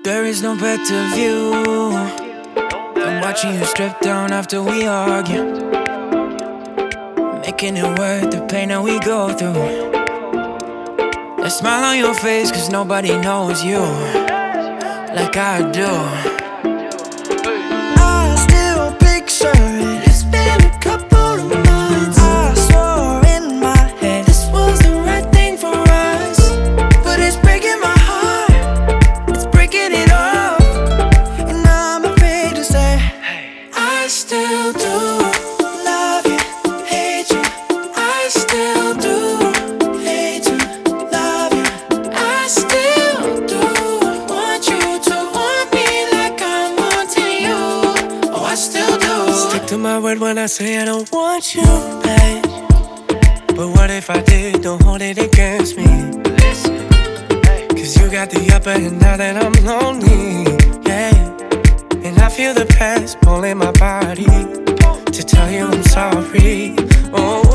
There is no better view than watching you strip down after we argue, making it worth the pain that we go through. A smile on your face, cause nobody knows you like I do. I still picture it. It's been a couple of months. I swore in my head this was the right thing for us, but it's breaking my heart, it's breaking it off, and I'm afraid to say I still do love you, hate you. I still do hate you, love you. I still do want you to want me like I'm wanting you. Oh, I still do. Stick to my word when I say I don't want you, babe. But what if I did? Don't hold it against me. Cause you got the upper hand now that I'm lonely, yeah. And I feel the past pulling my body to tell you I'm sorry. Oh,